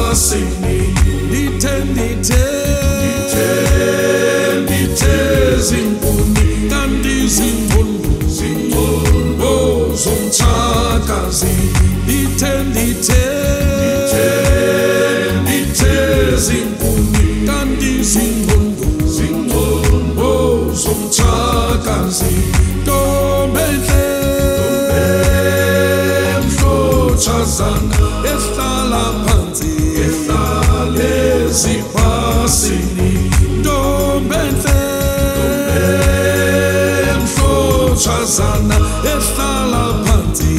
sipasini ndithe zinkuni kanti zimpondo zomtshakazi ndithe zinkuni kanti zimpondo zomtshakazi ntombenhle mhlotshazana ehlala phansi ezipasini ntombenhle mhlotshazana ehlala phansi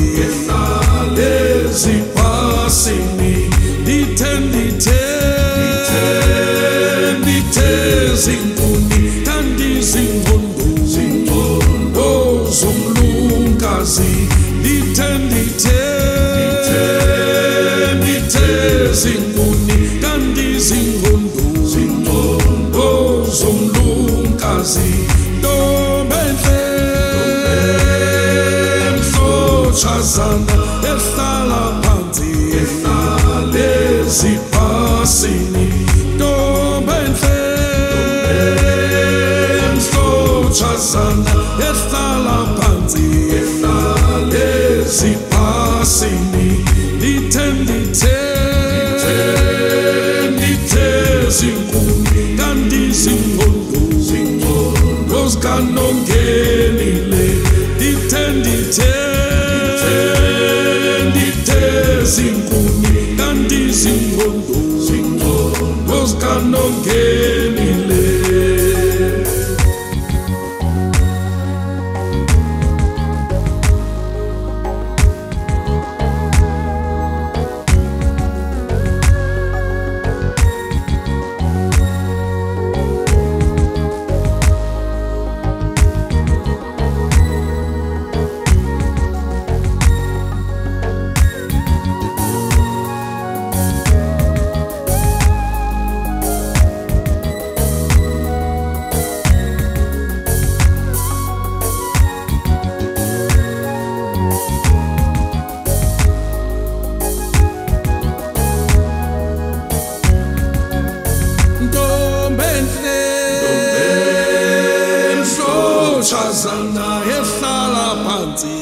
ezipasini ndithe zinkuni kanti zimpondo zomlunkazi ndithe zinkuni kanti zimpondo zomlunkazi ntombenhle mhlotshazana ehlala phansi ezipasini ntombenhle mhlotshazana ehlala phansi ezipasini ndithe zinkuni kanti zimpondo zikanongenile ndithe zinkuni kanti zimpondo zikanongenile. Mhlotshazana ehlala phansi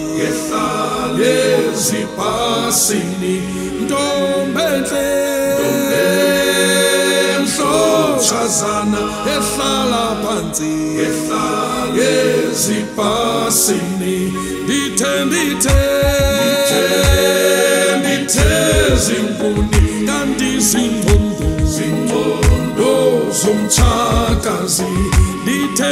ezipasini ntombenhle mhlotshazana ehlala phansi ezipasini ndithe zinkuni kanti zimpondo zomtshakazi ndithe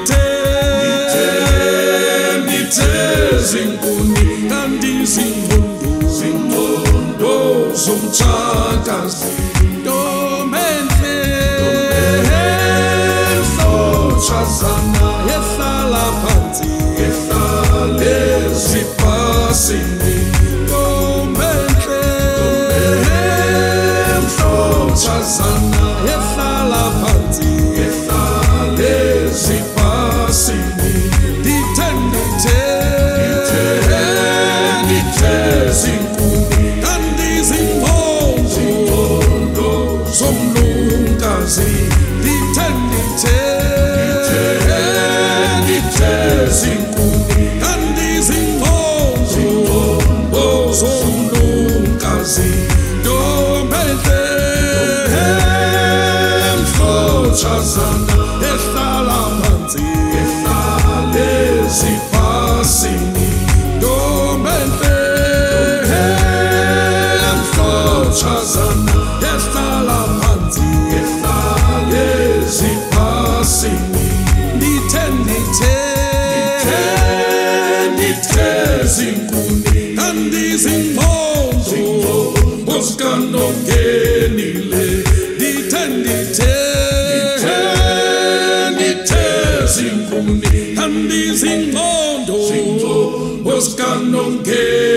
zinkuni kanti zimpondo zomtshakazi ntombenhle mhlotshazana ehlala phansi ezipasini ntombenhle mhlotshazana ehlala phansi ezipasini ndithe zinkuni kanti zimpondo zomlunkazi ndithe zinkuni kanti zimpondo zomlunkazi ntombenhle mhlotshazana ehlala phansi ezipasini ntombenhle mhlotshazana ehlala phansi ezipasini ndithe zinkuni kanti zimpondo zikanongenile ndithe zinkuni kanti zimpondo zikanongenile.